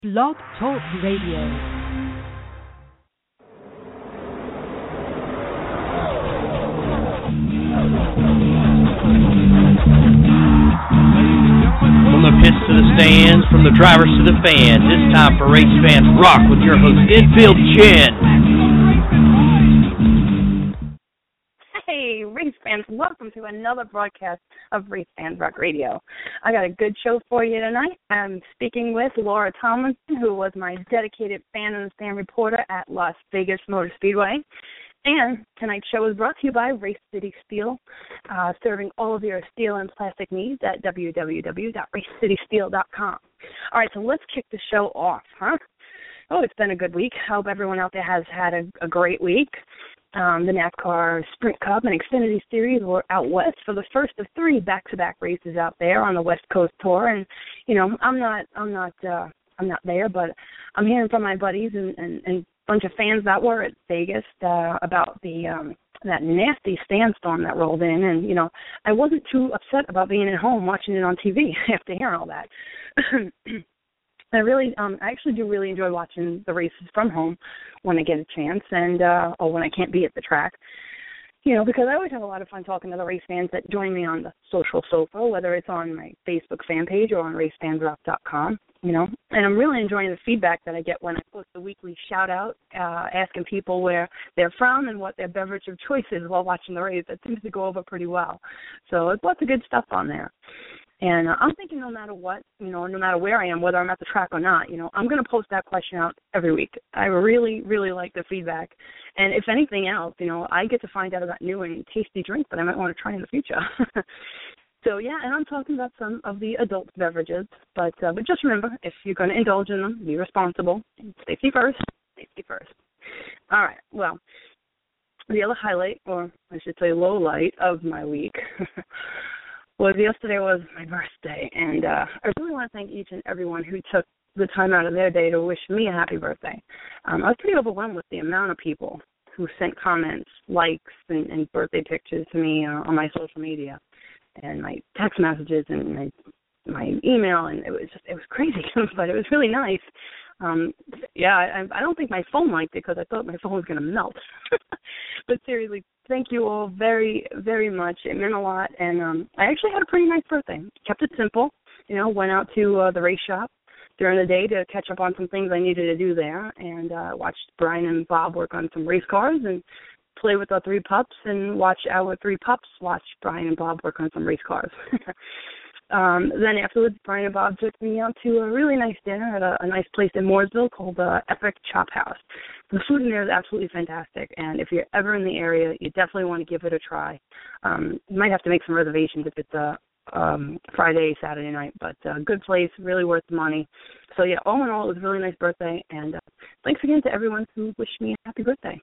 Blog Talk Radio. From the pits to the stands, from the drivers to the fans, it's time for Race Fans Rock with your host, Infield Chen. Hey, race fans, welcome to another broadcast of Race Fans Rock Radio. I got a good show for you tonight. I'm speaking with Laura Tomlinson, who was my dedicated fan and stand reporter at Las Vegas Motor Speedway. And tonight's show is brought to you by Race City Steel, serving all of your steel and plastic needs at www.racecitysteel.com. All right, so let's kick the show off, huh? Oh, it's been a good week. I hope everyone out there has had a great week. The NASCAR Sprint Cup and Xfinity Series were out west for the first of three back-to-back races out there on the West Coast Tour. And you know, I'm not there, but I'm hearing from my buddies and bunch of fans that were at Vegas about the that nasty sandstorm that rolled in, and you know, I wasn't too upset about being at home watching it on TV after hearing all that. I actually do really enjoy watching the races from home when I get a chance, and or when I can't be at the track. You know, because I always have a lot of fun talking to the race fans that join me on the social sofa, whether it's on my Facebook fan page or on racefansrock.com, you know. And I'm really enjoying the feedback that I get when I post a weekly shout-out asking people where they're from and what their beverage of choice is while watching the race. That seems to go over pretty well. So it's lots of good stuff on there. And I'm thinking no matter what, you know, no matter where I am, whether I'm at the track or not, you know, I'm going to post that question out every week. I really, really like the feedback. And if anything else, you know, I get to find out about new and tasty drinks that I might want to try in the future. So, yeah, and I'm talking about some of the adult beverages. But just remember, if you're going to indulge in them, be responsible. Safety first. Safety first. All right, well, the other highlight, or I should say low light of my week, yesterday was my birthday, and I really want to thank each and everyone who took the time out of their day to wish me a happy birthday. I was pretty overwhelmed with the amount of people who sent comments, likes, and birthday pictures to me on my social media, and my text messages, and my email, and it was crazy, but it was really nice. I don't think my phone liked it because I thought my phone was going to melt. But seriously, thank you all very, very much. It meant a lot, and I actually had a pretty nice birthday. Kept it simple, you know, went out to the race shop during the day to catch up on some things I needed to do there, and watched Brian and Bob work on some race cars and play with our three pups, and watch our three pups watch Brian and Bob work on some race cars. Then afterwards, Brian and Bob took me out to a really nice dinner at a nice place in Mooresville called Epic Chop House. The food in there is absolutely fantastic, and if you're ever in the area, you definitely want to give it a try. You might have to make some reservations if it's a Friday, Saturday night, but good place, really worth the money. So, yeah, all in all, it was a really nice birthday, and thanks again to everyone who wished me a happy birthday.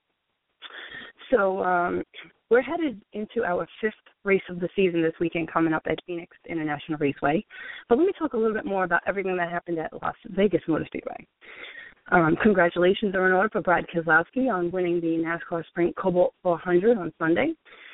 So we're headed into our fifth race of the season this weekend coming up at Phoenix International Raceway. But let me talk a little bit more about everything that happened at Las Vegas Motor Speedway. Congratulations are in order for Brad Keselowski on winning the NASCAR Sprint Cobalt 400 on Sunday.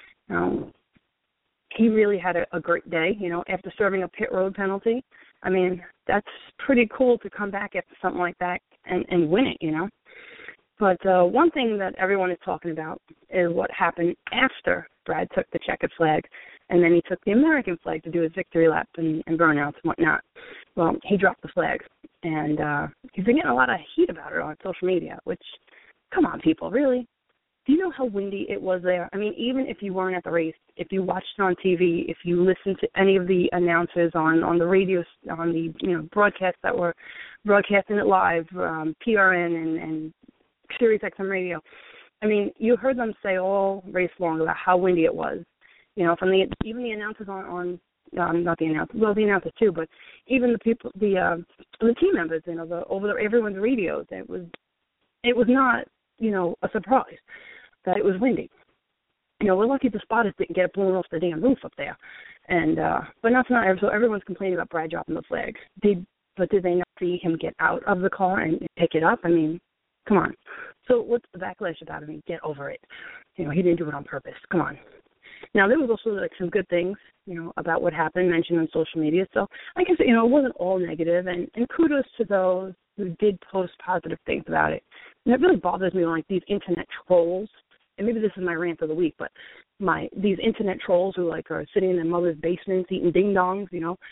He really had a great day, you know, after serving a pit road penalty. I mean, that's pretty cool to come back after something like that and win it, you know. But one thing that everyone is talking about is what happened after Brad took the checkered flag, and then he took the American flag to do his victory lap and burnouts and whatnot. Well, he dropped the flag, and he's been getting a lot of heat about it on social media, which, come on, people, really? Do you know how windy it was there? I mean, even if you weren't at the race, if you watched it on TV, if you listened to any of the announcers on the radio, on the broadcasts that were broadcasting it live, PRN and Sirius XM radio. I mean, you heard them say all race long about how windy it was. You know, from even the announcers not the announcers, well, the announcers too, but even the people, the team members, you know, over everyone's radios. It was not, you know, a surprise that it was windy. You know, we're lucky the spotters didn't get it blown off the damn roof up there, and but that's not. So everyone's complaining about Brad dropping the flag. Did they not see him get out of the car and pick it up? I mean, come on. So what's the backlash about him? Get over it. You know, he didn't do it on purpose. Come on. Now, there was also like some good things, you know, about what happened mentioned on social media. So I guess, you know, it wasn't all negative, and kudos to those who did post positive things about it. And it really bothers me when, like, these internet trolls, and maybe this is my rant of the week, but these internet trolls who, like, are sitting in their mother's basements eating ding-dongs, you know,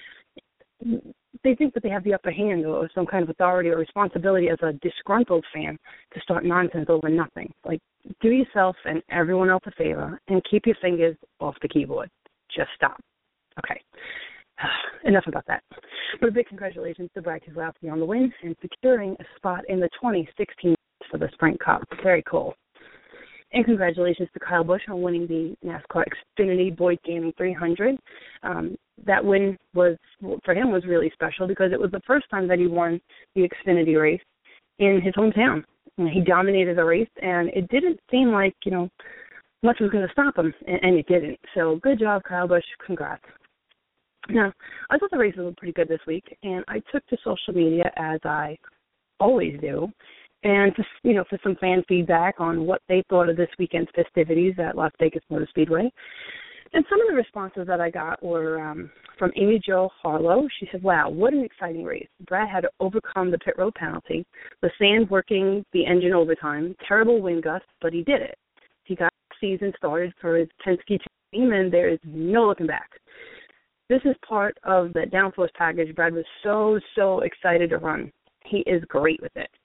they think that they have the upper hand or some kind of authority or responsibility as a disgruntled fan to start nonsense over nothing. Like, do yourself and everyone else a favor and keep your fingers off the keyboard. Just stop. Okay. Enough about that. But a big congratulations to Brad Keselowski on the win and securing a spot in the 2016 for the Sprint Cup. Very cool. And congratulations to Kyle Busch on winning the NASCAR Xfinity Boyd Gaming 300. That win for him was really special because it was the first time that he won the Xfinity race in his hometown. He dominated the race, and it didn't seem like, you know, much was going to stop him, and it didn't. So good job, Kyle Busch. Congrats. Now, I thought the races were pretty good this week, and I took to social media, as I always do, and just, you know, for some fan feedback on what they thought of this weekend's festivities at Las Vegas Motor Speedway. And some of the responses that I got were from Amy Jo Harlow. She said, wow, what an exciting race. Brad had to overcome the pit road penalty, the sand working the engine overtime, terrible wind gusts, but he did it. He got the season started for his Penske team, and there is no looking back. This is part of the downforce package Brad was so excited to run. He is great with it.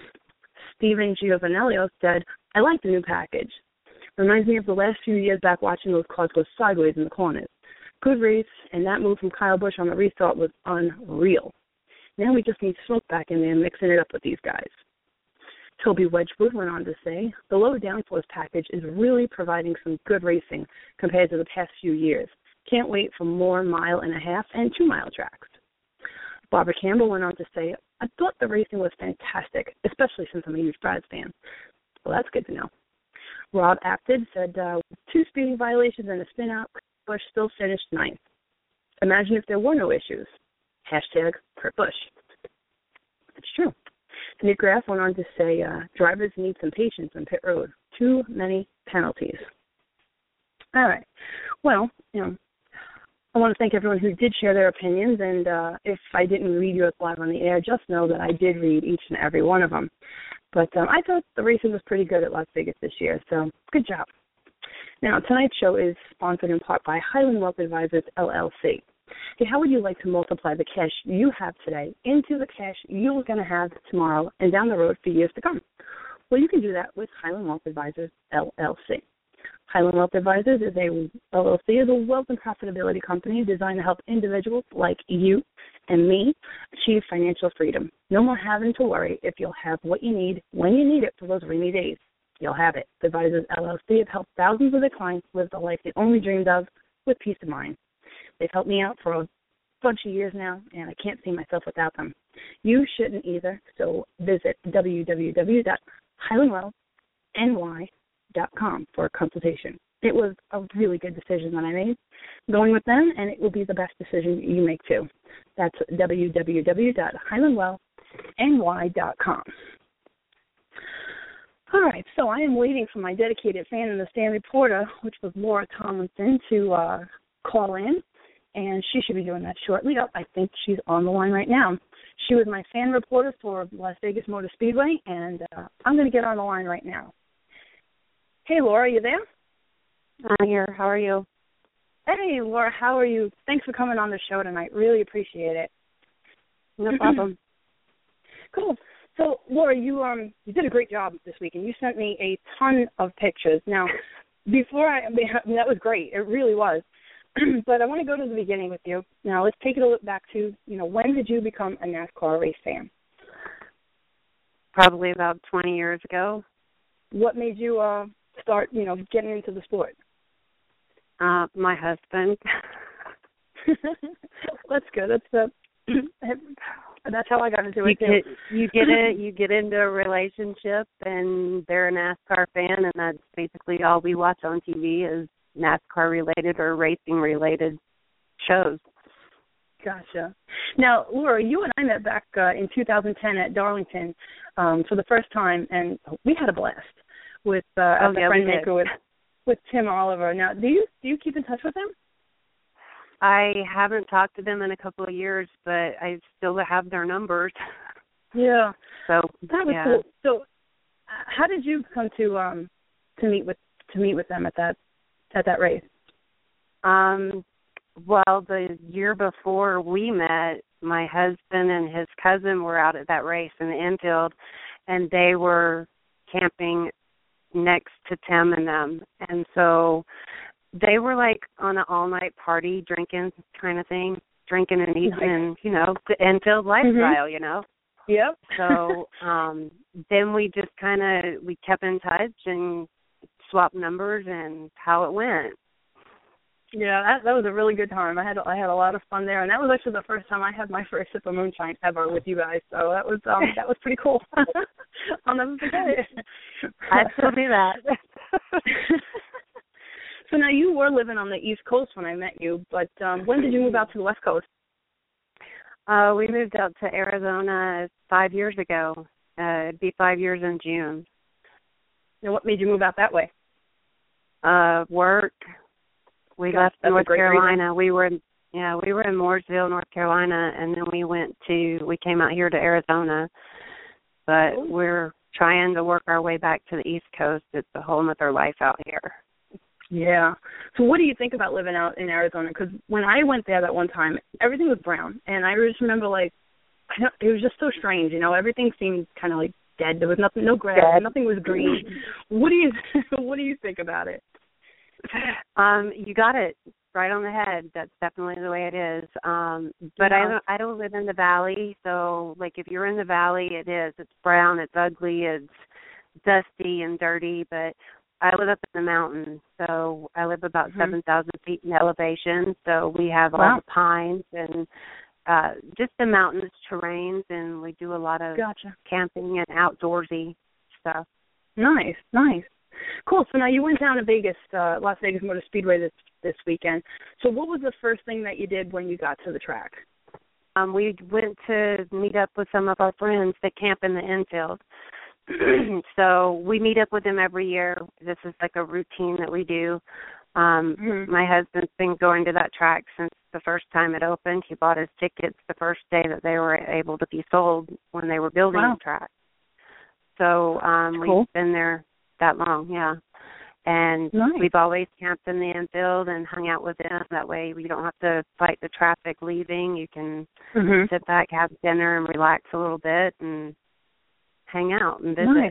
Stephen Giovanelli said, I like the new package. Reminds me of the last few years back watching those cars go sideways in the corners. Good race, and that move from Kyle Busch on the restart was unreal. Now we just need Smoke back in there mixing it up with these guys. Toby Wedgwood went on to say, the low downforce package is really providing some good racing compared to the past few years. Can't wait for more 1.5 mile and 2 mile tracks. Barbara Campbell went on to say, I thought the racing was fantastic, especially since I'm a huge Brads fan. Well, that's good to know. Rob Apted said, 2 speeding violations and a spin out, Busch still finished 9th. Imagine if there were no issues. Hashtag Kurt Busch. It's true. Nick Graff went on to say, drivers need some patience on pit road. Too many penalties. All right. Well, you know, I want to thank everyone who did share their opinions, and if I didn't read yours live on the air, just know that I did read each and every one of them. But I thought the racing was pretty good at Las Vegas this year, so good job. Now, tonight's show is sponsored in part by Highland Wealth Advisors, LLC. Hey, how would you like to multiply the cash you have today into the cash you're going to have tomorrow and down the road for years to come? Well, you can do that with Highland Wealth Advisors, LLC. Highland Wealth Advisors is a wealth and profitability company designed to help individuals like you and me achieve financial freedom. No more having to worry if you'll have what you need when you need it for those rainy days. You'll have it. Advisors LLC have helped thousands of their clients live the life they only dreamed of with peace of mind. They've helped me out for a bunch of years now, and I can't see myself without them. You shouldn't either, so visit www.highlandwealthny.com for a consultation. It was a really good decision that I made going with them, and it will be the best decision you make too. That's www.highlandwealthny.com. All right, so I am waiting for my dedicated fan and the stand reporter, which was Laura Tomlinson, to call in, and she should be doing that shortly. Oh, I think she's on the line right now. She was my fan reporter for Las Vegas Motor Speedway, and I'm going to get on the line right now. Hey, Laura, are you there? I'm here. How are you? Hey, Laura, how are you? Thanks for coming on the show tonight. Really appreciate it. No problem. Cool. So, Laura, you did a great job this week, and you sent me a ton of pictures. Now, that was great. It really was. But I want to go to the beginning with you. Now, let's take it a look back to, when did you become a NASCAR race fan? Probably about 20 years ago. What made you start, getting into the sport? My husband. That's good. That's how I got into it too. You get into a relationship, and they're a NASCAR fan, and that's basically all we watch on TV is NASCAR related or racing related shows. Gotcha. Now, Laura, you and I met back in 2010 at Darlington for the first time, and we had a blast with as a friend maker with Tim Oliver. Now, do you keep in touch with him? I haven't talked to them in a couple of years, but I still have their numbers. Yeah. So that was cool. So, how did you come to meet with them at that race? Well, the year before we met, my husband and his cousin were out at that race in the infield, and they were camping next to Tim and them. And so they were like on an all-night party, drinking kind of thing, drinking and eating, and, you know, the infield lifestyle, you know. Yep. So then we just we kept in touch and swapped numbers and how it went. Yeah, that was a really good time. I had a lot of fun there, and that was actually the first time I had my first sip of moonshine ever with you guys. So that was pretty cool. I'll never forget it. I still do that. So now you were living on the East Coast when I met you, but when did you move out to the West Coast? We moved out to Arizona 5 years ago. It'd be 5 years in June. And what made you move out that way? Work. We left North Carolina. We were in Mooresville, North Carolina, and then we came out here to Arizona. But we're trying to work our way back to the East Coast. It's a whole other life out here. Yeah. So what do you think about living out in Arizona? Because when I went there that one time, everything was brown, and I just remember it was just so strange. You know, everything seemed kind of like dead. There was nothing, no grass, nothing was green. What do you think about it? You got it right on the head. That's definitely the way it is. But I don't live in the valley, so like if you're in the valley, it is. It's brown, it's ugly, it's dusty and dirty. But I live up in the mountains, so I live about 7,000 feet in elevation. So we have all the pines and just the mountainous terrains, and we do a lot of camping and outdoorsy stuff. Nice. Cool. So now you went down to Vegas, Las Vegas Motor Speedway this weekend. So what was the first thing that you did when you got to the track? We went to meet up with some of our friends that camp in the infield. So we meet up with them every year. This is like a routine that we do. My husband's been going to that track since the first time it opened. He bought his tickets the first day that they were able to be sold when they were building the track. So we've been there that long, and we've always camped in the infield and hung out with them. That way we don't have to fight the traffic leaving. You can sit back, have dinner, and relax a little bit and hang out and visit.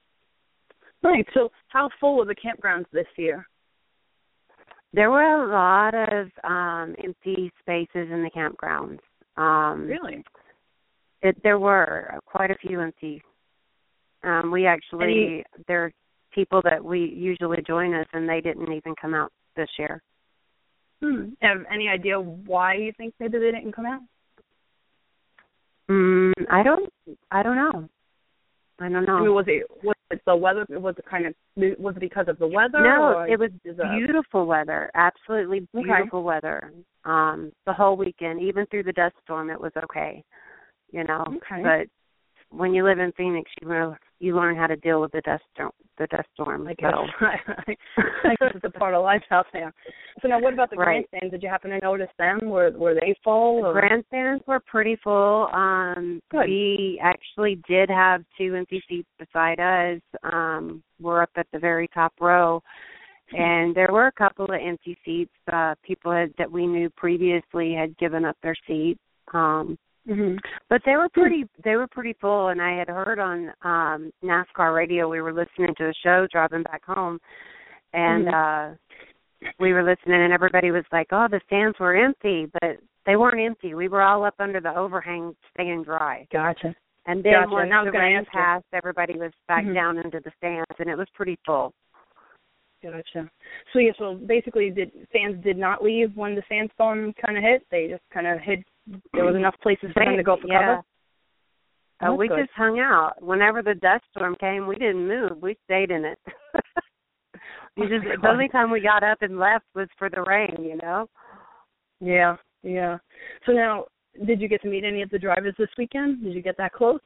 Nice. So how full were the campgrounds this year? There were a lot of empty spaces in the campgrounds. Really? There were quite a few empty. We actually, there are people that we usually join us, and they didn't even come out this year. Have any idea why you think maybe they didn't come out? I don't know. I mean, was it the weather? Was it because of the weather? No, it was beautiful weather. Absolutely beautiful weather. The whole weekend, even through the dust storm, it was okay. You know, but when you live in Phoenix, you learn how to deal with the dust storm. I guess, I guess it's a part of life out there. So now, what about the grandstands? Did you happen to notice them? Were they full? The grandstands were pretty full. We actually did have 2 empty seats beside us. We're up at the very top row, and there were a couple of empty seats. People that we knew previously had given up their seats. But they were pretty full, and I had heard on NASCAR radio. We were listening to the show driving back home, and we were listening, and everybody was like, "Oh, the stands were empty," but they weren't empty. We were all up under the overhang, staying dry. Gotcha. And then when the rain passed, everybody was back down into the stands, and it was pretty full. Gotcha. So basically, fans did not leave when the sandstorm kind of hit. They just kind of hid. There was enough places for them to go for cover. We just hung out. Whenever the dust storm came, we didn't move. We stayed in it. The only time we got up and left was for the rain, you know? Yeah. So now, did you get to meet any of the drivers this weekend? Did you get that close?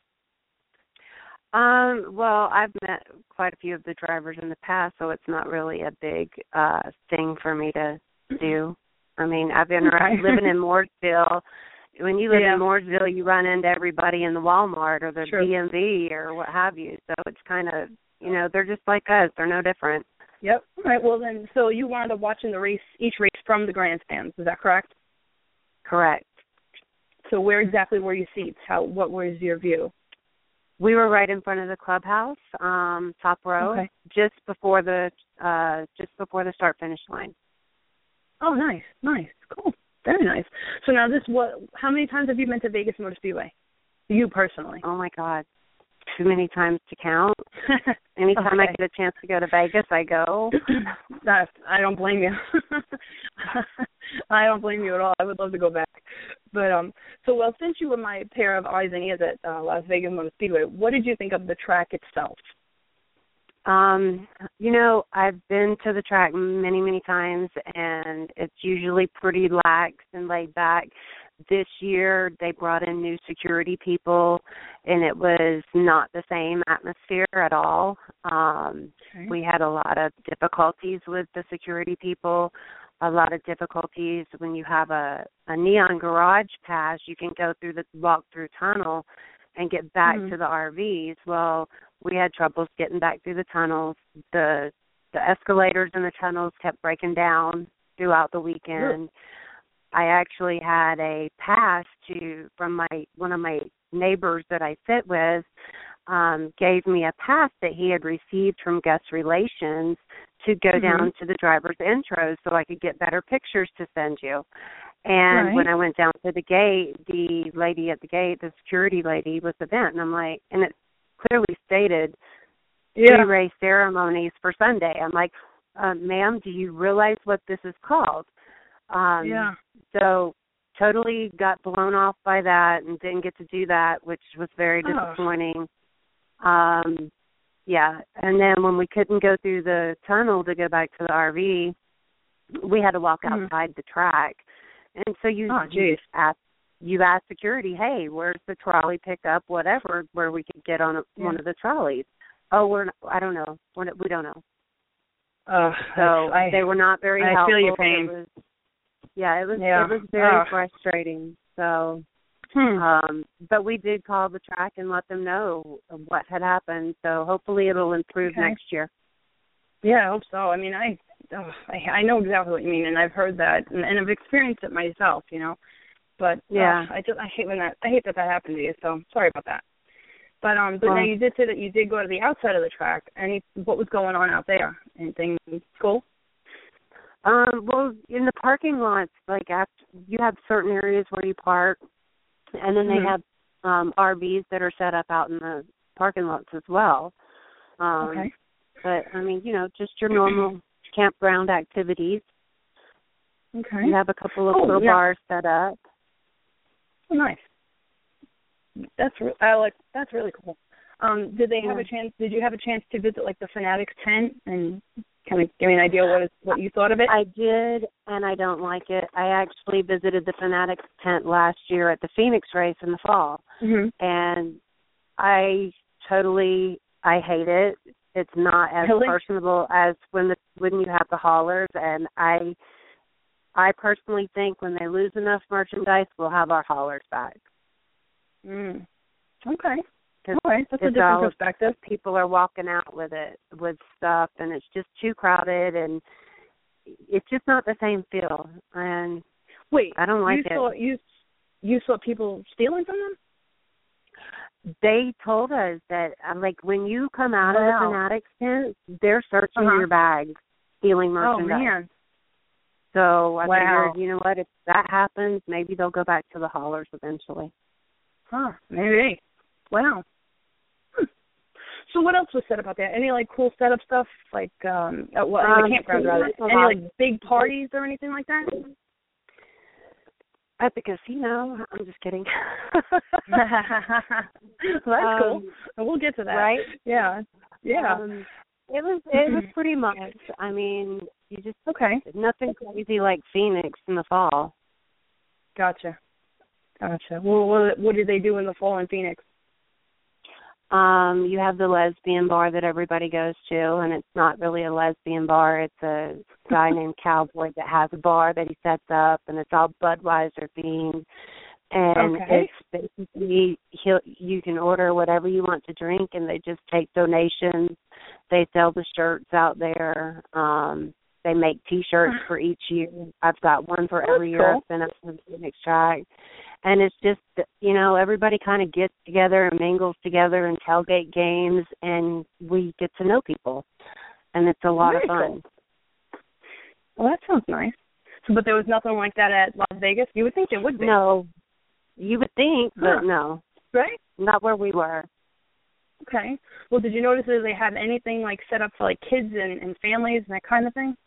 Well, I've met quite a few of the drivers in the past, so it's not really a big thing for me to do. I mean, I've been living in Mooresville. when you live in Mooresville, you run into everybody in the Walmart or the DMV or what have you. So it's kind of, they're just like us. They're no different. Yep. All right. Well, then, so you wound up watching each race from the grandstands. Is that correct? Correct. So where exactly were your seats? What was your view? We were right in front of the clubhouse, top row, just before the start finish line. Oh, nice, cool, very nice. So now how many times have you been to Vegas Motor Speedway? You personally? Oh my God, too many times to count. Anytime I get a chance to go to Vegas, I go. I don't blame you. I don't blame you at all. I would love to go back. But since you were my pair of eyes and ears at Las Vegas Motor Speedway, what did you think of the track itself? I've been to the track many, many times, and it's usually pretty lax and laid back. This year, they brought in new security people, and it was not the same atmosphere at all. We had a lot of difficulties with the security people, a lot of difficulties when you have a neon garage pass. You can go through the walk-through tunnel and get back to the RVs. Well, we had troubles getting back through the tunnels. The escalators in the tunnels kept breaking down throughout the weekend. I actually had a pass from one of my neighbors that I sit with, gave me a pass that he had received from guest relations to go down to the driver's intros so I could get better pictures to send you. And when I went down to the gate, the lady at the gate, the security lady, was the vent, and I'm like, and it clearly stated 3 race ceremonies for Sunday. I'm like, ma'am, do you realize what this is called? So totally got blown off by that and didn't get to do that, which was very disappointing. And then when we couldn't go through the tunnel to go back to the RV, we had to walk outside the track. And so you ask security, hey, where's the trolley pickup, whatever, where we could get on one of the trolleys. Oh, I don't know. We don't know. They were not very helpful. I feel your pain. It was very frustrating. So, but we did call the track and let them know what had happened. So hopefully it'll improve next year. Yeah, I hope so. I mean, I know exactly what you mean, and I've heard that, and I've experienced it myself, But I hate that happened to you. So sorry about that. But now you did say that you did go to the outside of the track. What was going on out there? Anything cool? Well, in the parking lots, like you have certain areas where you park, and then they have RVs that are set up out in the parking lots as well. But I mean, just your normal campground activities. Okay. You have a couple of little bars set up. Oh, nice. That's really cool. Did they have a chance? Did you have a chance to visit like the Fanatics tent and kind of give me an idea what you thought of it? I did, and I don't like it. I actually visited the Fanatics tent last year at the Phoenix race in the fall, and I hate it. It's not as personable as when you have the haulers, and I personally think when they lose enough merchandise, we'll have our haulers back. Okay. All right, that's a different perspective. People are walking out with stuff, and it's just too crowded, and it's just not the same feel. And I don't like it. You saw people stealing from them? They told us that, like, when you come out of the Fanatics tent, they're searching your bags, stealing merchandise. Oh, man. So I figured, you know what, if that happens, maybe they'll go back to the haulers eventually. Maybe. Wow. So what else was said about that? Any, like, cool setup stuff, like, in the campground, rather? Any, like, big parties or anything like that? At the casino. I'm just kidding. Well, that's cool. We'll get to that. Right? Yeah. It was pretty much. I mean, you just nothing crazy like Phoenix in the fall. Gotcha. Well, what did they do in the fall in Phoenix? You have the lesbian bar that everybody goes to, and it's not really a lesbian bar. It's a guy named Cowboy that has a bar that he sets up, and it's all Budweiser themed. And Okay. it's basically you can order whatever you want to drink, and they just take donations. They sell the shirts out there. They make T-shirts for each year. I've got one for every year cool. I've been up to the Phoenix track. And it's just, everybody kind of gets together and mingles together and tailgate games, and we get to know people. And it's a lot of fun. Cool. Well, that sounds nice. So, but there was nothing like that at Las Vegas? You would think there would be. No, you would think, but no. Right? Not where we were. Okay. Well, did you notice that they have anything like set up for like kids and families and that kind of thing?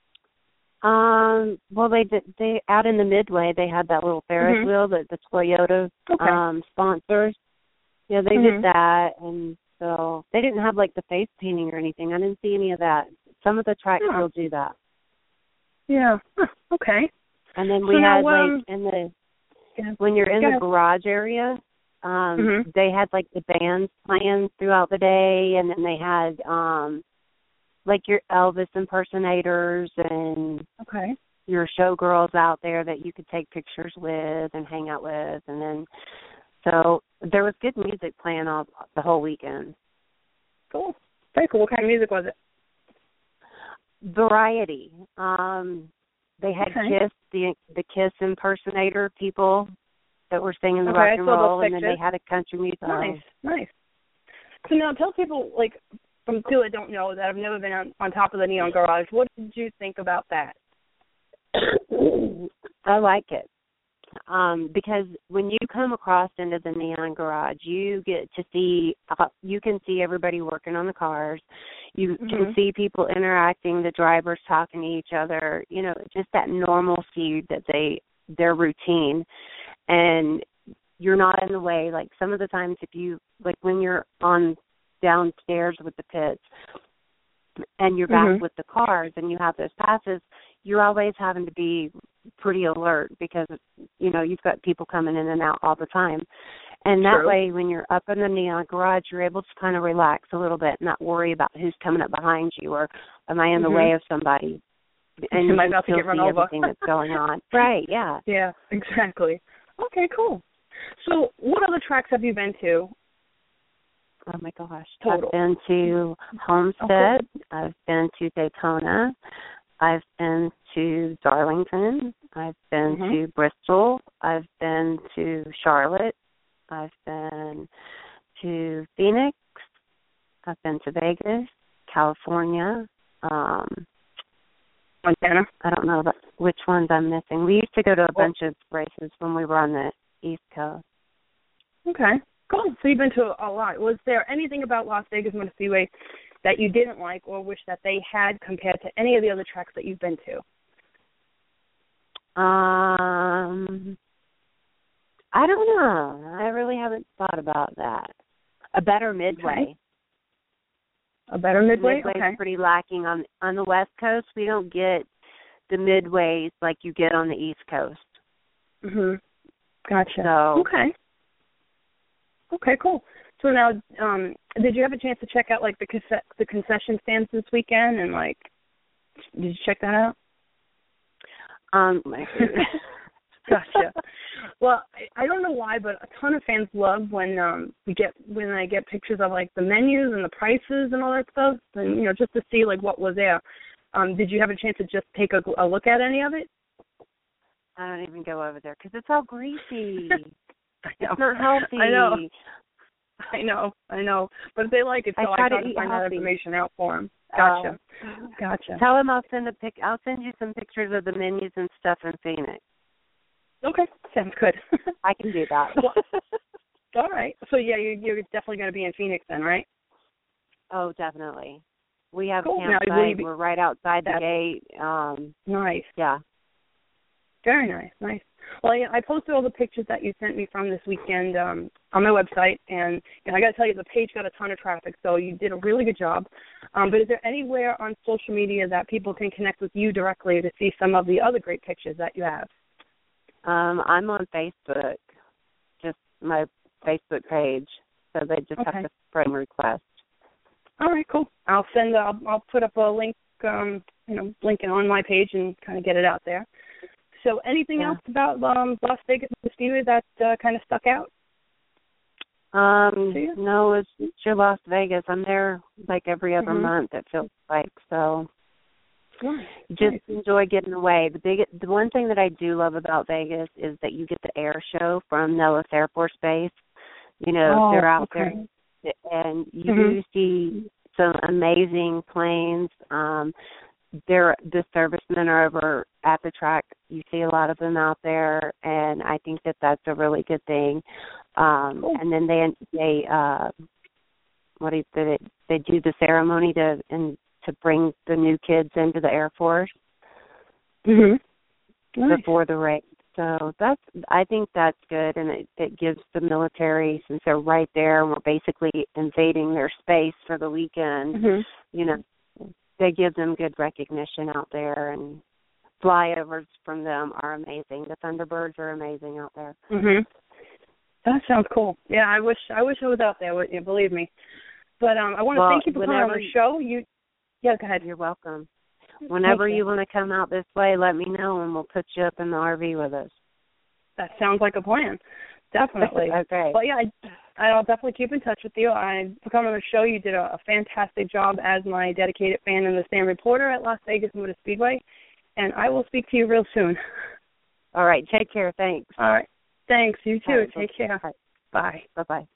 Well, they out in the Midway, they had that little Ferris wheel that the Toyota sponsors. Yeah, they did that, and so they didn't have like the face painting or anything. I didn't see any of that. Some of the tracks will do that. Yeah. Okay. And then we had like in the when you're in the garage area, they had like the bands playing throughout the day, and then they had like your Elvis impersonators and your showgirls out there that you could take pictures with and hang out with. And then, so there was good music playing all the whole weekend. Cool. Very cool. What kind of music was it? Variety. They had Kiss, the Kiss impersonator people that were singing the rock and roll, and then they had a country music. Nice. So now tell people, like, from people that don't know, that have never been on top of the Neon Garage, what did you think about that? I like it. Because when you come across into the Neon Garage, you get to see, you can see everybody working on the cars. You can see people interacting, the drivers talking to each other, just that normalcy that their routine. And you're not in the way. Like some of the times when you're on downstairs with the pits and you're back with the cars and you have those passes, you're always having to be pretty alert because, you've got people coming in and out all the time. And that way, when you're up in the Neon Garage, you're able to kind of relax a little bit, not worry about who's coming up behind you or am I in the way of somebody. And you might not get run over. Everything that's going on. Right, yeah. Yeah, exactly. Okay, cool. So what other tracks have you been to? Oh, my gosh. Total. I've been to Homestead. I've been to Daytona. I've been to Darlington. I've been to Bristol. I've been to Charlotte. I've been to Phoenix. I've been to Vegas, California. Montana? I don't know which ones I'm missing. We used to go to a bunch of races when we were on the East Coast. Okay, cool. So you've been to a lot. Was there anything about Las Vegas Motor Speedway that you didn't like or wish that they had compared to any of the other tracks that you've been to? I don't know. I really haven't thought about that. A better Midway. Okay. A better Midway? Midway's pretty lacking on the West Coast. We don't get the Midways like you get on the East Coast. Gotcha. So, Okay, cool. So now, did you have a chance to check out like the concession stands this weekend, and like, did you check that out? Gotcha. Well, I don't know why, but a ton of fans love when I get pictures of like the menus and the prices and all that stuff, and just to see like what was there. Did you have a chance to just take a look at any of it? I don't even go over there because it's all greasy. It's not healthy. I know. But if they like it, so I try to find that information out for them. Gotcha. Tell them I'll send you some pictures of the menus and stuff in Phoenix. Okay, sounds good. I can do that. All right. So yeah, you're definitely going to be in Phoenix then, right? Oh, definitely. We have cool. a campsite. We're right outside the gate. Nice. Yeah. Very nice. Well, I posted all the pictures that you sent me from this weekend on my website, and I got to tell you, the page got a ton of traffic, so you did a really good job. But is there anywhere on social media that people can connect with you directly to see some of the other great pictures that you have? I'm on Facebook, just my Facebook page, so they just have to friend request. All right, cool. I'll put up a link, linking on my page and kind of get it out there. So anything else about Las Vegas Speedway that kind of stuck out? No, it's your Las Vegas. I'm there like every other month, it feels like. So just enjoy getting away. The one thing that I do love about Vegas is that you get the air show from Nellis Air Force Base. You know, they're out there, and you do see some amazing planes. The servicemen are over at the track. You see a lot of them out there, and I think that that's a really good thing. And then they do the ceremony to bring the new kids into the Air Force before the race. So I think that's good, and it gives the military, since they're right there and we're basically invading their space for the weekend, you know, they give them good recognition out there, and flyovers from them are amazing. The Thunderbirds are amazing out there. That sounds cool. Yeah, I wish I was out there. Believe me. But I want to thank you for coming on the show. Go ahead. You're welcome. Whenever you want to come out this way, let me know, and we'll put you up in the RV with us. That sounds like a plan. Definitely. Okay. Well, yeah, I'll definitely keep in touch with you. For coming on the show, you did a fantastic job as my dedicated fan and the stand reporter at Las Vegas Motor Speedway, and I will speak to you real soon. All right. Take care. Thanks. All right. Thanks. You too. Right, take care. Right. Bye. Bye-bye.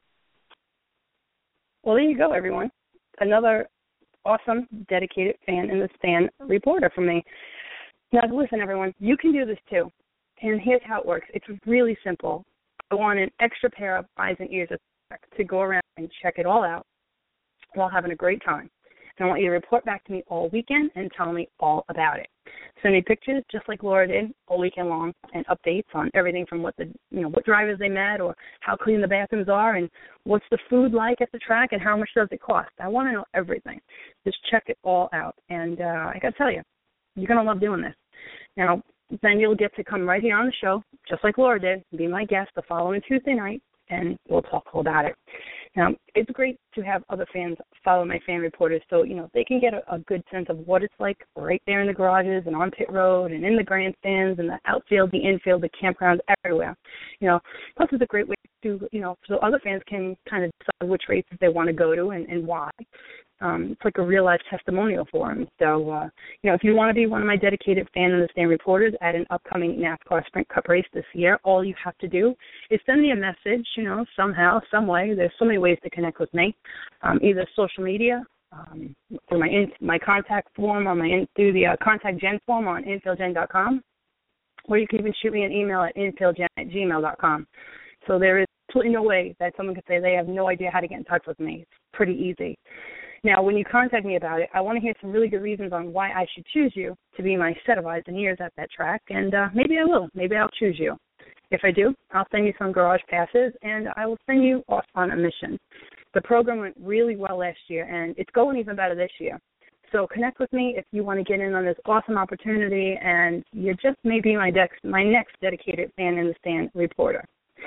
Well, there you go, everyone. Another awesome, dedicated fan and the stand reporter for me. Now, listen, everyone, you can do this too. And here's how it works. It's really simple. I want an extra pair of eyes and ears to go around and check it all out while having a great time. And I want you to report back to me all weekend and tell me all about it. Send me pictures, just like Laura did, all weekend long, and updates on everything from what drivers they met, or how clean the bathrooms are, and what's the food like at the track, and how much does it cost. I want to know everything. Just check it all out. And I got to tell you, you're going to love doing this. Now, then you'll get to come right here on the show, just like Laura did, be my guest the following Tuesday night, and we'll talk all about it. Now, it's great to have other fans follow my fan reporters so, they can get a good sense of what it's like right there in the garages and on pit road and in the grandstands and the outfield, the infield, the campgrounds, everywhere. Plus it's a great way to, so other fans can kind of decide which races they want to go to and why. It's like a real-life testimonial for them. So, if you want to be one of my dedicated fan and the stand reporters at an upcoming NASCAR Sprint Cup race this year, all you have to do is send me a message, somehow, some way. There's so many ways to connect with me, either social media, through my contact form, or through the contact Jen form on infieldgen.com, or you can even shoot me an email at infieldgen@gmail.com. So there is absolutely no way that someone could say they have no idea how to get in touch with me. It's pretty easy. Now, when you contact me about it, I want to hear some really good reasons on why I should choose you to be my set of eyes and ears at that track, and maybe I will. Maybe I'll choose you. If I do, I'll send you some garage passes, and I will send you off on a mission. The program went really well last year, and it's going even better this year. So connect with me if you want to get in on this awesome opportunity, and you just may be my next dedicated fan in the stand reporter.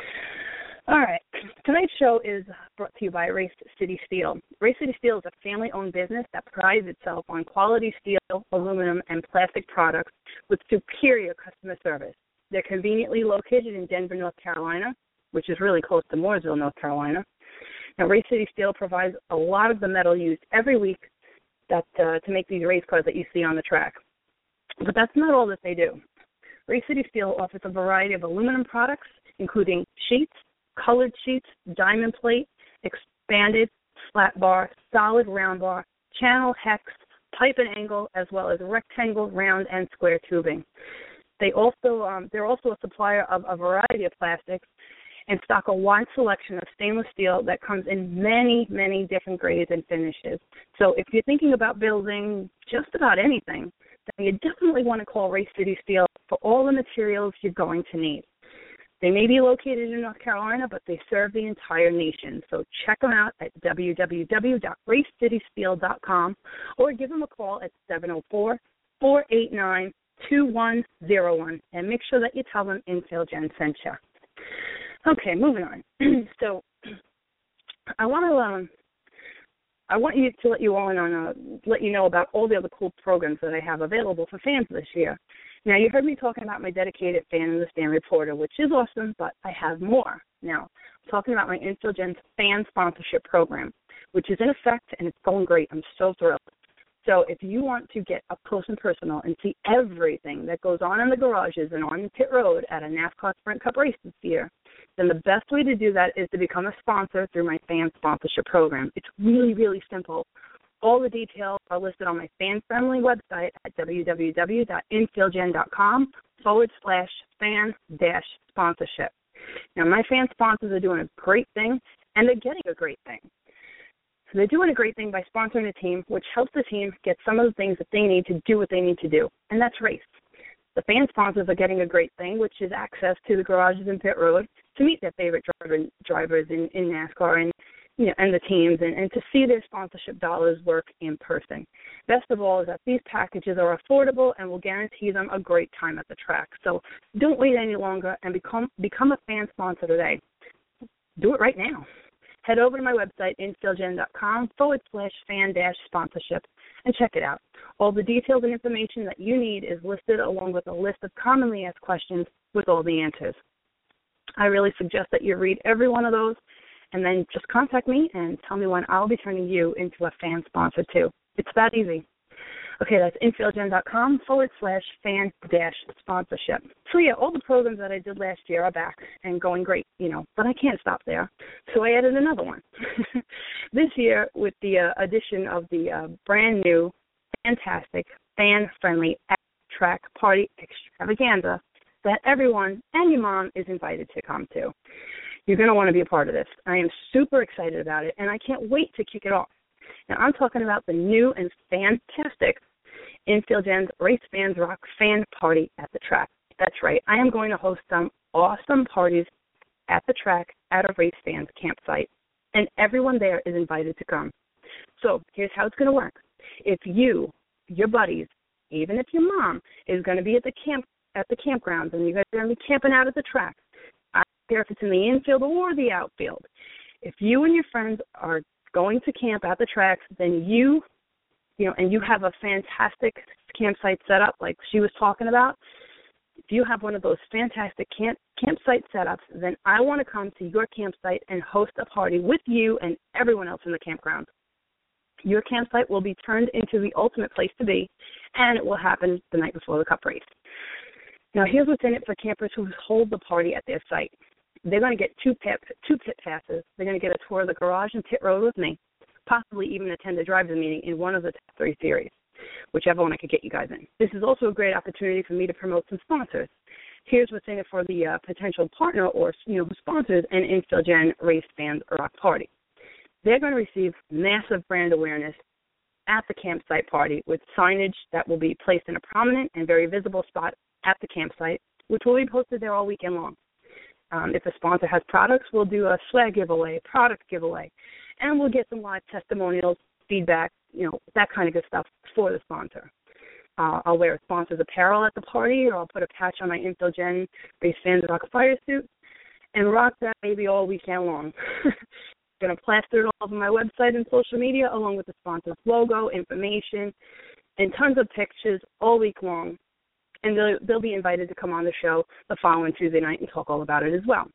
All right. Tonight's show is brought to you by Race City Steel. Race City Steel is a family-owned business that prides itself on quality steel, aluminum, and plastic products with superior customer service. They're conveniently located in Denver, North Carolina, which is really close to Mooresville, North Carolina. Now, Race City Steel provides a lot of the metal used every week to make these race cars that you see on the track. But that's not all that they do. Race City Steel offers a variety of aluminum products, including sheets, colored sheets, diamond plate, expanded flat bar, solid round bar, channel, hex, pipe and angle, as well as rectangle, round, and square tubing. They're also a supplier of a variety of plastics and stock a wide selection of stainless steel that comes in many, many different grades and finishes. So if you're thinking about building just about anything, then you definitely want to call Race City Steel for all the materials you're going to need. They may be located in North Carolina, but they serve the entire nation. So check them out at www.racecitysteel.com or give them a call at 704-489-2101 and make sure that you tell them Infield Jen sent you. Okay, moving on. So I want you to let you know about all the other cool programs that I have available for fans this year. Now, you heard me talking about my dedicated Fan in the Stand reporter, which is awesome, but I have more. Now, I'm talking about my Infield Gen fan sponsorship program, which is in effect, and it's going great. I'm so thrilled. So if you want to get up close and personal and see everything that goes on in the garages and on pit road at a NASCAR Sprint Cup race this year, then the best way to do that is to become a sponsor through my fan sponsorship program. It's really, really simple. All the details are listed on my fan-friendly website at www.infieldgen.com/fan-sponsorship. Now, my fan sponsors are doing a great thing, and they're getting a great thing. So they're doing a great thing by sponsoring the team, which helps the team get some of the things that they need to do what they need to do, and that's race. The fan sponsors are getting a great thing, which is access to the garages and pit road to meet their favorite drivers in NASCAR and the teams, and to see their sponsorship dollars work in person. Best of all is that these packages are affordable and will guarantee them a great time at the track. So don't wait any longer and become a fan sponsor today. Do it right now. Head over to my website, infieldgen.com/fan-sponsorship, and check it out. All the details and information that you need is listed along with a list of commonly asked questions with all the answers. I really suggest that you read every one of those and then just contact me and tell me when I'll be turning you into a fan sponsor too. It's that easy. Okay, that's infieldgen.com/fan-sponsorship. So yeah, all the programs that I did last year are back and going great, but I can't stop there. So I added another one. This year with the addition of the brand new, fantastic, fan-friendly track party extravaganza that everyone and your mom is invited to come to. You're going to want to be a part of this. I am super excited about it, and I can't wait to kick it off. Now, I'm talking about the new and fantastic Infield Gen's Race Fans Rock Fan Party at the track. That's right. I am going to host some awesome parties at the track at a Race Fans campsite, and everyone there is invited to come. So here's how it's going to work. If you, your buddies, even if your mom is going to be at the campgrounds and you guys are going to be camping out at the track, I don't care if it's in the infield or the outfield. If you and your friends are going to camp at the tracks, then you have a fantastic campsite set up like she was talking about. If you have one of those fantastic campsite setups, then I want to come to your campsite and host a party with you and everyone else in the campground. Your campsite will be turned into the ultimate place to be, and it will happen the night before the Cup race. Now, here's what's in it for campers who hold the party at their site. They're going to get two pit passes. They're going to get a tour of the garage and pit road with me, possibly even attend a driver's meeting in one of the top 3 series, whichever one I could get you guys in. This is also a great opportunity for me to promote some sponsors. Here's what's in it for the potential partner or who sponsors an Infield Gen Race Fans Rock Party. They're going to receive massive brand awareness at the campsite party with signage that will be placed in a prominent and very visible spot at the campsite, which will be posted there all weekend long. If a sponsor has products, we'll do a swag giveaway, product giveaway, and we'll get some live testimonials, feedback, that kind of good stuff for the sponsor. I'll wear a sponsor's apparel at the party, or I'll put a patch on my Infield Gen Race Fans Rock fire suit and rock that baby all weekend long. Going to plaster it all over my website and social media along with the sponsor's logo, information, and tons of pictures all week long. And they'll be invited to come on the show the following Tuesday night and talk all about it as well.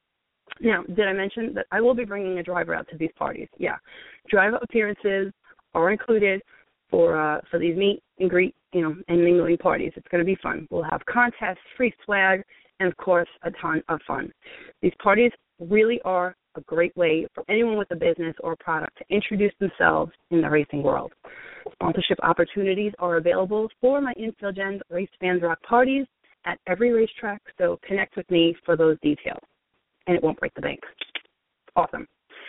Now, did I mention that I will be bringing a driver out to these parties? Yeah. Driver appearances are included for these meet and greet, and mingling parties. It's going to be fun. We'll have contests, free swag, and, of course, a ton of fun. These parties really are a great way for anyone with a business or product to introduce themselves in the racing world. Sponsorship opportunities are available for my Infield Gen Race Fans Rock parties at every racetrack, so connect with me for those details, and it won't break the bank. Awesome.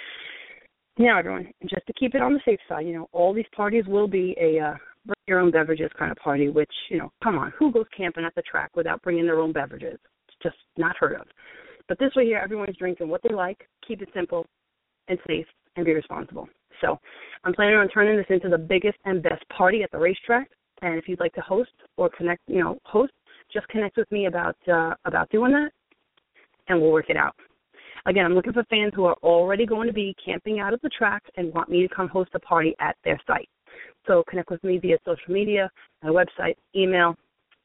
Now, everyone, just to keep it on the safe side, all these parties will be a bring your own beverages kind of party, which, come on, who goes camping at the track without bringing their own beverages? It's just not heard of. But this way here, everyone's drinking what they like, keep it simple and safe, and be responsible. So I'm planning on turning this into the biggest and best party at the racetrack. And if you'd like to host or connect, just connect with me about doing that, and we'll work it out. Again, I'm looking for fans who are already going to be camping out at the track and want me to come host a party at their site. So connect with me via social media, my website, email,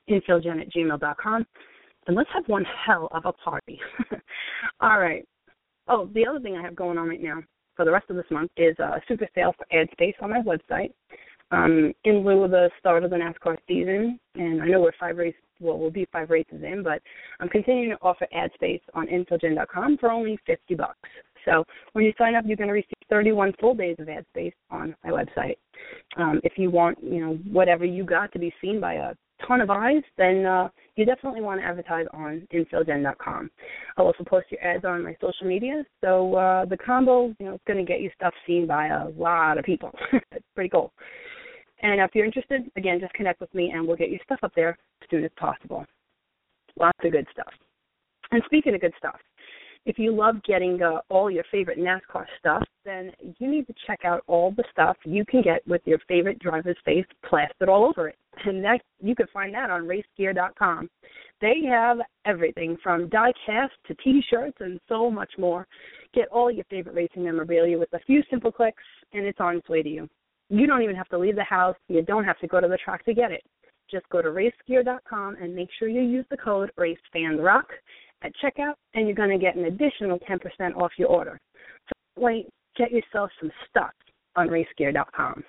infieldgen@gmail.com, and let's have one hell of a party. All right. Oh, the other thing I have going on right now for the rest of this month is a super sale for ad space on my website. In lieu of the start of the NASCAR season, and I know we'll be 5 races in, but I'm continuing to offer ad space on infieldgen.com for only $50. So when you sign up, you're going to receive 31 full days of ad space on my website. If you want, whatever you got to be seen by a ton of eyes, then you definitely want to advertise on infieldgen.com. I'll also post your ads on my social media, so the combo, is going to get you stuff seen by a lot of people. It's pretty cool. And if you're interested, again, just connect with me, and we'll get your stuff up there as soon as possible. Lots of good stuff. And speaking of good stuff, if you love getting all your favorite NASCAR stuff, then you need to check out all the stuff you can get with your favorite driver's face plastered all over it. And you can find that on racegear.com. They have everything from die-cast to T-shirts and so much more. Get all your favorite racing memorabilia with a few simple clicks, and it's on its way to you. You don't even have to leave the house. You don't have to go to the track to get it. Just go to racegear.com and make sure you use the code RACEFANSROCK at checkout, and you're going to get an additional 10% off your order. So wait, get yourself some stuff on racegear.com.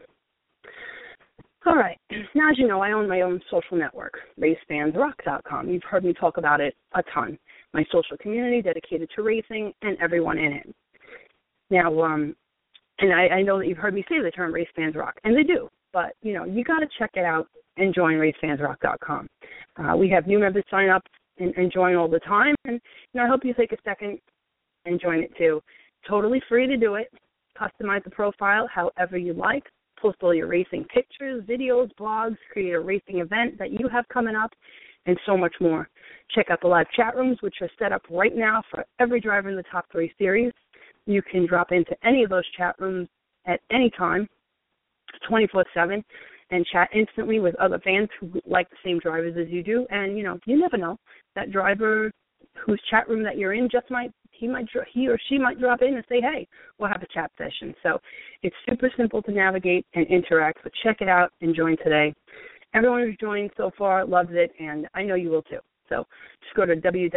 All right. Now, as you know, I own my own social network, racefansrock.com. You've heard me talk about it a ton. My social community dedicated to racing and everyone in it. Now, and I know that you've heard me say the term Race Fans Rock, and they do, but, you got to check it out and join racefansrock.com. We have new members sign up and join all the time, and, I hope you take a second and join it too. Totally free to do it. Customize the profile however you like. Post all your racing pictures, videos, blogs, create a racing event that you have coming up, and so much more. Check out the live chat rooms, which are set up right now for every driver in the top 3 series. You can drop into any of those chat rooms at any time, 24/7, and chat instantly with other fans who like the same drivers as you do. And, you never know. That driver whose chat room that you're in he or she might drop in and say, hey, we'll have a chat session. So it's super simple to navigate and interact. So check it out and join today. Everyone who's joined so far loves it, and I know you will too. So just go to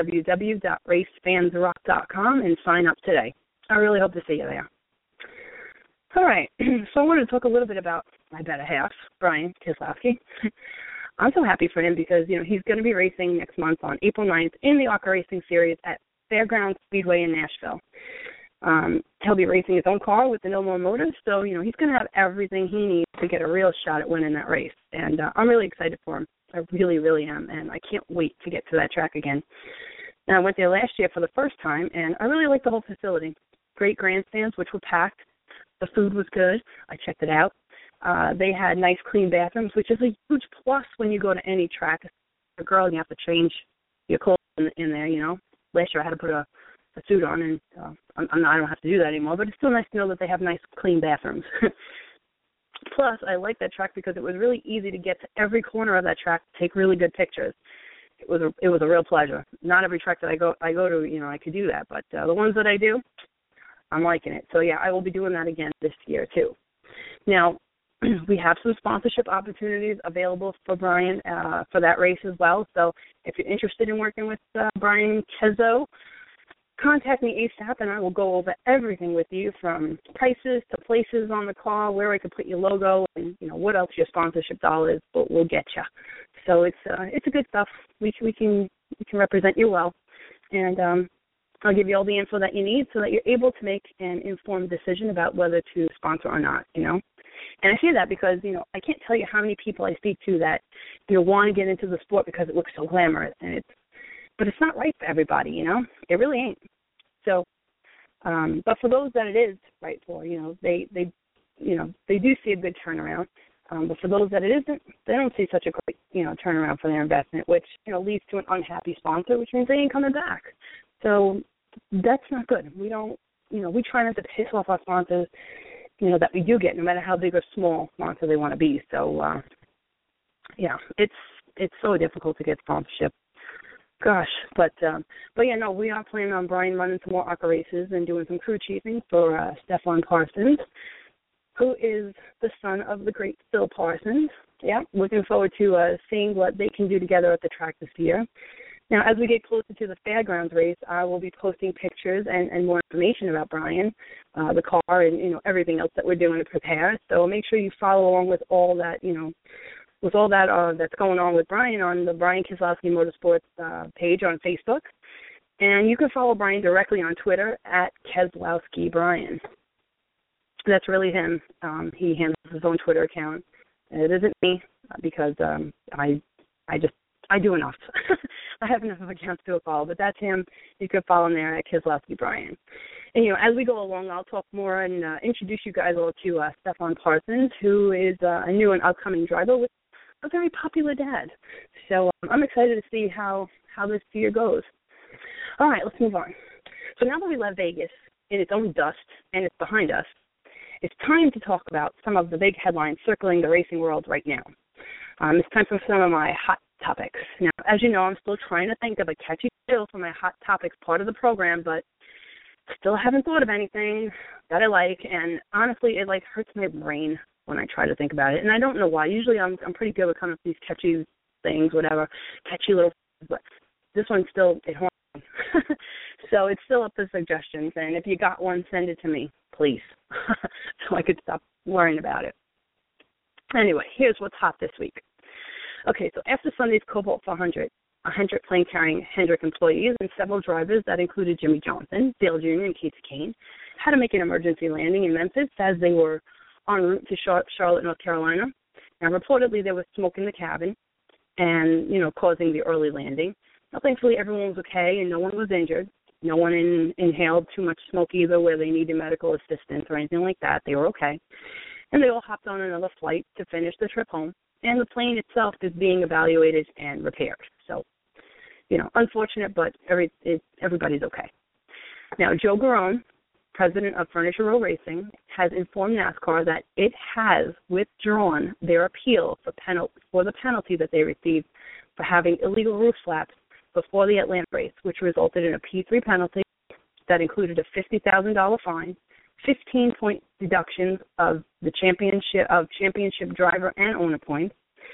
www.racefansrock.com and sign up today. I really hope to see you there. All right, so I wanted to talk a little bit about my better half, Brian Keselowski. I'm so happy for him because, he's going to be racing next month on April 9th in the ARCA Racing Series at Fairgrounds Speedway in Nashville. He'll be racing his own car with the No More Motors, so, he's going to have everything he needs to get a real shot at winning that race. And I'm really excited for him. I really, really am, and I can't wait to get to that track again. Now, I went there last year for the first time, and I really liked the whole facility. Great grandstands, which were packed. The food was good. I checked it out. They had nice, clean bathrooms, which is a huge plus when you go to any track. As a girl, you have to change your clothes in there, Last year I had to put a suit on, and I don't have to do that anymore, but it's still nice to know that they have nice, clean bathrooms. Plus, I like that track because it was really easy to get to every corner of that track to take really good pictures. It was a real pleasure. Not every track that I go to, I could do that, but the ones that I do, I'm liking it. So, yeah, I will be doing that again this year, too. Now, we have some sponsorship opportunities available for Brian for that race as well. So if you're interested in working with Brian Kezo, contact me ASAP, and I will go over everything with you from prices to places on the car, where I can put your logo, and, what else your sponsorship dollar is, but we'll get you. So it's a good stuff. We can represent you well. And I'll give you all the info that you need so that you're able to make an informed decision about whether to sponsor or not, And I say that because, I can't tell you how many people I speak to that, want to get into the sport because it looks so glamorous. But it's not right for everybody, It really ain't. So, but for those that it is right for, they do see a good turnaround. But for those that it isn't, they don't see such a great, turnaround for their investment, which, leads to an unhappy sponsor, which means they ain't coming back. So that's not good. We don't, we try not to piss off our sponsors, that we do get, no matter how big or small sponsor they want to be. So, it's so difficult to get sponsorship. Gosh, but yeah, no, we are planning on Brian running some more ARCA races and doing some crew chiefing for Stefan Parsons. who is the son of the great Phil Parsons. Yeah, looking forward to seeing what they can do together at the track this year. Now, as we get closer to the Fairgrounds race, I will be posting pictures and more information about Brian, the car, and everything else that we're doing to prepare. So make sure you follow along with all that that's going on with Brian on the Brian Keselowski Motorsports page on Facebook, and you can follow Brian directly on Twitter at KeselowskiBrian. That's really him. He handles his own Twitter account. It isn't me because I do enough. I have enough of accounts to follow, but that's him. You can follow him there at KeselowskiBrian. And, as we go along, I'll talk more and introduce you guys all to Stefan Parsons, who is a new and upcoming driver with a very popular dad. So I'm excited to see how this year goes. All right, let's move on. So now that we left Vegas in its own dust and it's behind us, it's time to talk about some of the big headlines circling the racing world right now. It's time for some of my hot topics. Now, as you know, I'm still trying to think of a catchy title for my hot topics part of the program, but still haven't thought of anything that I like, and honestly, it hurts my brain when I try to think about it, and I don't know why. Usually I'm pretty good with coming up with these catchy things, whatever, catchy little things, but this one still, it haunts me. So it's still up for suggestions, and if you got one, send it to me, please, so I could stop worrying about it. Anyway, here's what's hot this week. Okay, so after Sunday's Cobalt 400, 100 plane-carrying Hendrick employees and several drivers that included Jimmy Johnson, Dale Jr., and Casey Kane had to make an emergency landing in Memphis as they were en route to Charlotte, North Carolina. Now, reportedly, there was smoke in the cabin and, causing the early landing. Now, thankfully, everyone was okay and no one was injured. No one inhaled too much smoke either where they needed medical assistance or anything like that. They were okay. And they all hopped on another flight to finish the trip home. And the plane itself is being evaluated and repaired. So, unfortunate, but everybody's okay. Now, Joe Garone, president of Furniture Row Racing, has informed NASCAR that it has withdrawn their appeal for the penalty that they received for having illegal roof flaps before the Atlanta race, which resulted in a P3 penalty that included a $50,000 fine, 15-point deductions of the championship driver and owner points.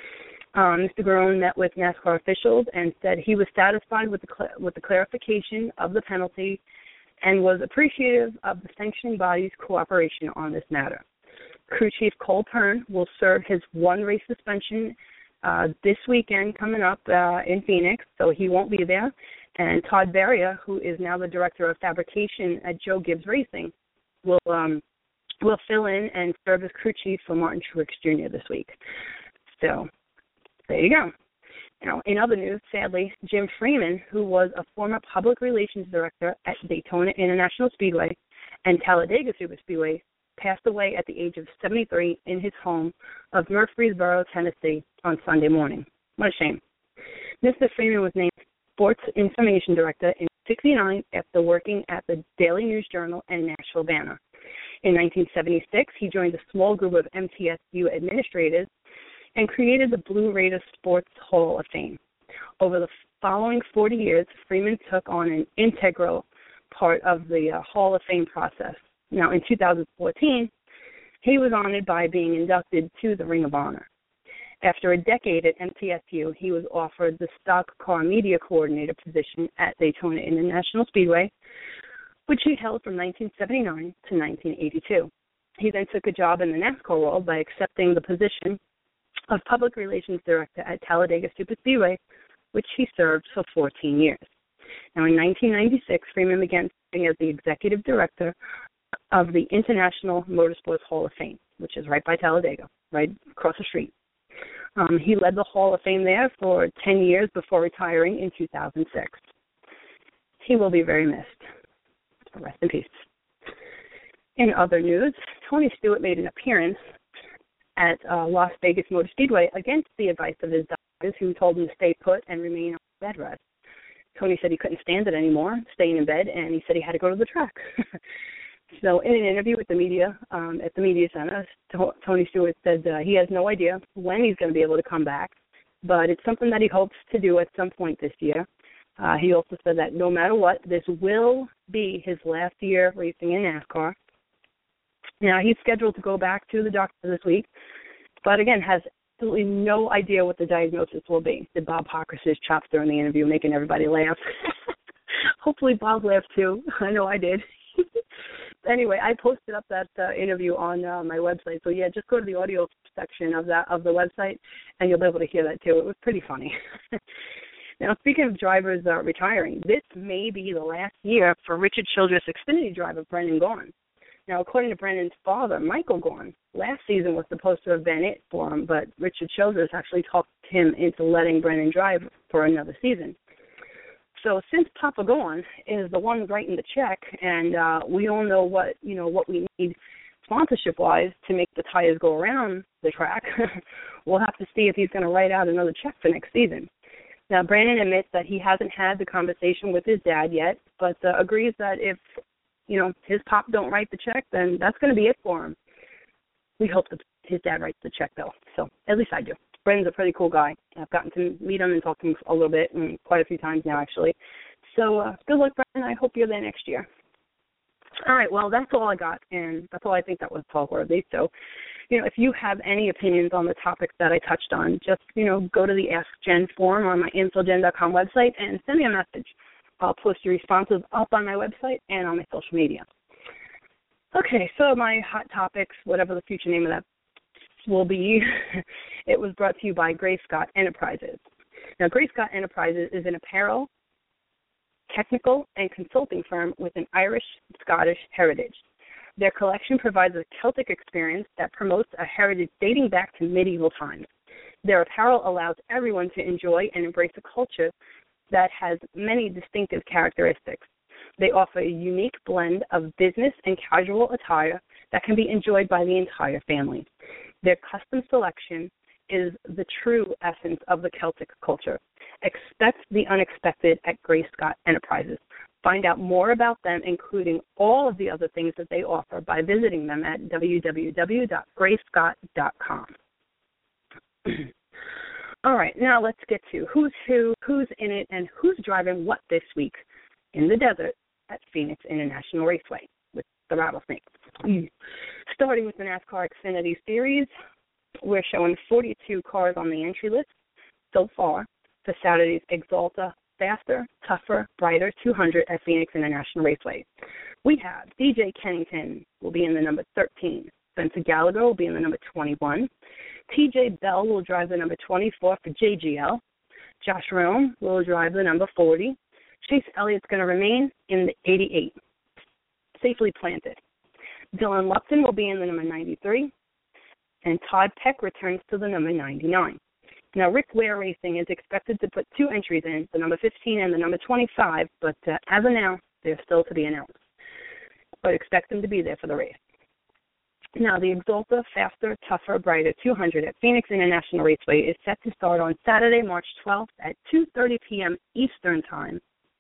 Mr. Garone met with NASCAR officials and said he was satisfied with the clarification of the penalty and was appreciative of the sanctioning body's cooperation on this matter. Crew Chief Cole Pern will serve his one-race suspension this weekend coming up in Phoenix, so he won't be there. And Todd Barria, who is now the director of fabrication at Joe Gibbs Racing, will fill in and serve as crew chief for Martin Truex Jr. this week. So there you go. Now, in other news, sadly, Jim Freeman, who was a former public relations director at Daytona International Speedway and Talladega Superspeedway, passed away at the age of 73 in his home of Murfreesboro, Tennessee, on Sunday morning. What a shame. Mr. Freeman was named Sports Information Director in 1969 after working at the Daily News Journal and Nashville Banner. In 1976, he joined a small group of MTSU administrators and created the Blue Raider Sports Hall of Fame. Over the following 40 years, Freeman took on an integral part of the Hall of Fame process. Now, in 2014, he was honored by being inducted to the Ring of Honor. After a decade at MTSU, he was offered the stock car media coordinator position at Daytona International Speedway, which he held from 1979 to 1982. He then took a job in the NASCAR world by accepting the position of Public Relations Director at Talladega Superspeedway, which he served for 14 years. Now, in 1996, Freeman began serving as the Executive Director of the International Motorsports Hall of Fame, which is right by Talladega, right across the street. He led the Hall of Fame there for 10 years before retiring in 2006. He will be very missed. Rest in peace. In other news, Tony Stewart made an appearance at Las Vegas Motor Speedway against the advice of his doctors, who told him to stay put and remain on bed rest. Tony said he couldn't stand it anymore, staying in bed, and he said he had to go to the track. So in an interview with the media at the media center, Tony Stewart said he has no idea when he's going to be able to come back, but it's something that he hopes to do at some point this year. He also said that no matter what, this will be his last year racing in NASCAR. Now, he's scheduled to go back to the doctor this week, but again, has absolutely no idea what the diagnosis will be. Did Bob Hawkins chops during the interview, making everybody laugh? Hopefully Bob laughed too. I know I did. Anyway, I posted up that interview on my website. So yeah, just go to the audio section of the website, and you'll be able to hear that too. It was pretty funny. Now, speaking of drivers retiring, this may be the last year for Richard Childress Xfinity driver Brendan Gaughan. Now, according to Brendan's father, Michael Gaughan, last season was supposed to have been it for him, but Richard Childress actually talked him into letting Brendan drive for another season. So since Papa Gaughan is the one writing the check, and we all know what we need sponsorship-wise to make the tires go around the track, we'll have to see if he's going to write out another check for next season. Now, Brandon admits that he hasn't had the conversation with his dad yet, but agrees that if his pop don't write the check, then that's going to be it for him. We hope that his dad writes the check, though. So at least I do. Brandon's a pretty cool guy. I've gotten to meet him and talk to him a little bit, and quite a few times now, actually. So good luck, Brandon. I hope you're there next year. All right, well, that's all I got, and that's all I think that was talk-worthy. So, if you have any opinions on the topics that I touched on, just, go to the Ask Jen forum on my infilgen.com website and send me a message. I'll post your responses up on my website and on my social media. Okay, so my hot topics, whatever the future name of that will be, it was brought to you by Gray Scott Enterprises. Now, Gray Scott Enterprises is an apparel, technical, and consulting firm with an Irish-Scottish heritage. Their collection provides a Celtic experience that promotes a heritage dating back to medieval times. Their apparel allows everyone to enjoy and embrace a culture that has many distinctive characteristics. They offer a unique blend of business and casual attire that can be enjoyed by the entire family. Their custom selection is the true essence of the Celtic culture. Expect the unexpected at Gray Scott Enterprises. Find out more about them, including all of the other things that they offer, by visiting them at www.grayscott.com. All right, now let's get to who's who, who's in it, and who's driving what this week in the desert at Phoenix International Raceway with the Rattlesnake. Starting with the NASCAR Xfinity Series, we're showing 42 cars on the entry list so far for Saturday's Exalta Faster, Tougher, Brighter 200 at Phoenix International Raceway. We have DJ Kennington will be in the number 13. Spencer Gallagher will be in the number 21. TJ Bell will drive the number 24 for JGL. Josh Rome will drive the number 40. Chase Elliott's going to remain in the 88, safely planted. Dylan Lupton will be in the number 93. And Todd Peck returns to the number 99. Now, Rick Ware Racing is expected to put 2 entries in, the number 15 and the number 25, but as of now, they're still to be announced. But expect them to be there for the race. Now, the Exalta Faster, Tougher, Brighter 200 at Phoenix International Raceway is set to start on Saturday, March 12th at 2:30 p.m. Eastern Time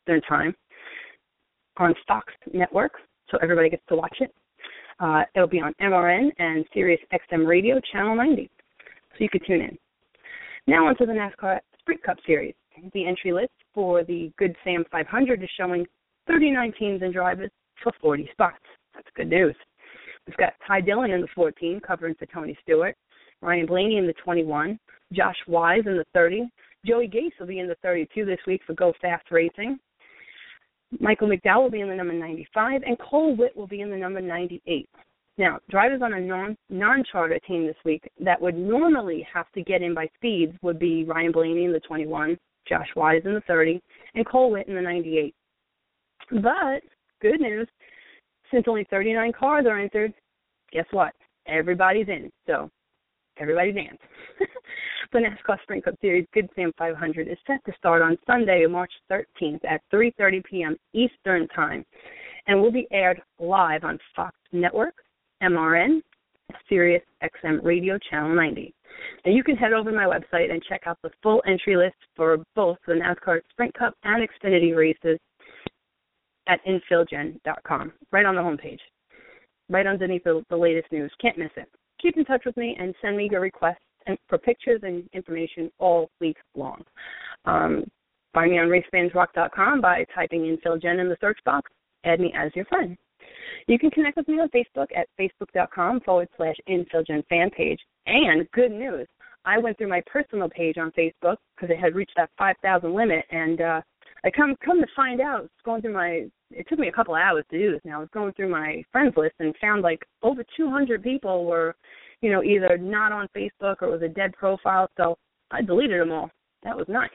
on Fox Network, so everybody gets to watch it. It'll be on MRN and Sirius XM Radio, Channel 90, so you can tune in. Now on to the NASCAR Sprint Cup Series. The entry list for the Good Sam 500 is showing 39 teams and drivers for 40 spots. That's good news. We've got Ty Dillon in the 14, covering for Tony Stewart. Ryan Blaney in the 21. Josh Wise in the 30. Joey Gase will be in the 32 this week for Go Fast Racing. Michael McDowell will be in the number 95. And Cole Witt will be in the number 98. Now, drivers on a non-charter team this week that would normally have to get in by speeds would be Ryan Blaney in the 21, Josh Wise in the 30, and Cole Witt in the 98. But, good news, since only 39 cars are entered, guess what? Everybody's in, so everybody dance. The NASCAR Sprint Cup Series Good Sam 500 is set to start on Sunday, March 13th at 3:30 p.m. Eastern Time and will be aired live on Fox Network, MRN, Sirius XM Radio, Channel 90. Now, you can head over to my website and check out the full entry list for both the NASCAR Sprint Cup and Xfinity races at infilgen.com, right on the homepage, right underneath the latest news. Can't miss it. Keep in touch with me and send me your requests for pictures and information all week long. Find me on racefansrock.com by typing in Phil Jen in the search box. Add me as your friend. You can connect with me on Facebook at facebook.com/InfieldGen fan page. And good news, I went through my personal page on Facebook because it had reached that 5,000 limit, and I come to find out, it took me a couple of hours to do this now. I was going through my friends list and found like over 200 people were, either not on Facebook or it was a dead profile, so I deleted them all. That was nice.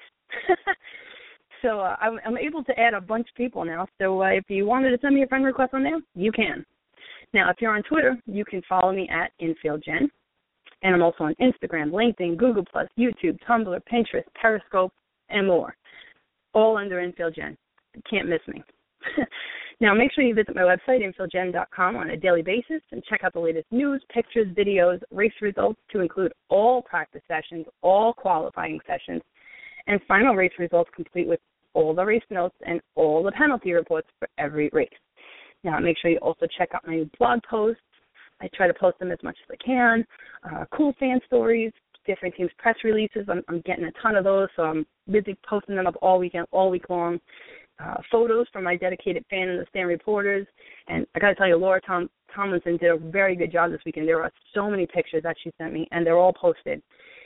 So I'm able to add a bunch of people now. So if you wanted to send me a friend request on there, you can. Now, if you're on Twitter, you can follow me at InfieldGen. And I'm also on Instagram, LinkedIn, Google+, YouTube, Tumblr, Pinterest, Periscope, and more. All under InfieldGen. You can't miss me. Now, make sure you visit my website, InfieldGen.com, on a daily basis and check out the latest news, pictures, videos, race results to include all practice sessions, all qualifying sessions, and final race results complete with all the race notes and all the penalty reports for every race. Now, make sure you also check out my blog posts. I try to post them as much as I can. Cool fan stories, different teams' press releases. I'm getting a ton of those, so I'm busy posting them up all week long. Photos from my dedicated fan and the stand reporters. And I got to tell you, Laura Tomlinson did a very good job this weekend. There are so many pictures that she sent me, and they're all posted.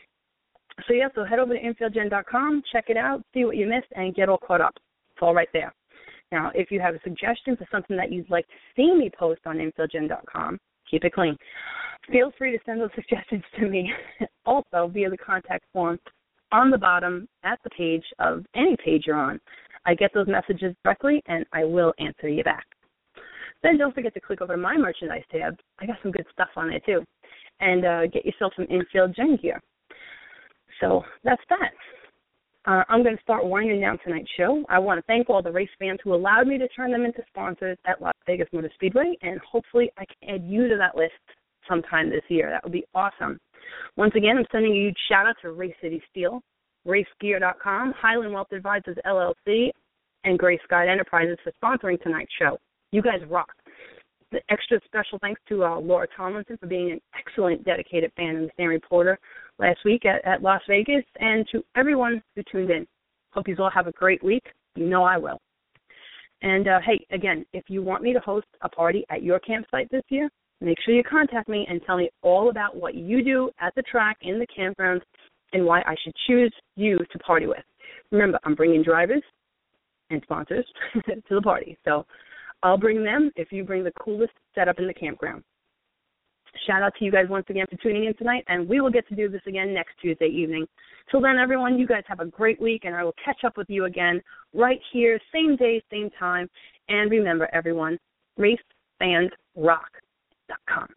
So head over to InfieldGen.com, check it out, see what you missed, and get all caught up. It's all right there. Now, if you have a suggestion for something that you'd like to see me post on InfieldGen.com, keep it clean. Feel free to send those suggestions to me also via the contact form on the bottom at the page of any page you're on. I get those messages directly, and I will answer you back. Then don't forget to click over to my merchandise tab. I got some good stuff on there, too. And get yourself some Infield Gen gear. So that's that. I'm going to start winding down tonight's show. I want to thank all the race fans who allowed me to turn them into sponsors at Las Vegas Motor Speedway, and hopefully I can add you to that list sometime this year. That would be awesome. Once again, I'm sending a huge shout-out to Race City Steel, RaceGear.com, Highland Wealth Advisors, LLC, and Gray Sky Enterprises for sponsoring tonight's show. You guys rock. The extra special thanks to Laura Tomlinson for being an excellent dedicated fan and stand reporter last week at Las Vegas, and to everyone who tuned in. Hope you all have a great week. You know I will. And, hey, again, if you want me to host a party at your campsite this year, make sure you contact me and tell me all about what you do at the track, in the campgrounds, and why I should choose you to party with. Remember, I'm bringing drivers and sponsors to the party, so I'll bring them if you bring the coolest setup in the campground. Shout out to you guys once again for tuning in tonight, and we will get to do this again next Tuesday evening. Till then, everyone, you guys have a great week, and I will catch up with you again right here, same day, same time. And remember, everyone, RaceFansRock.com.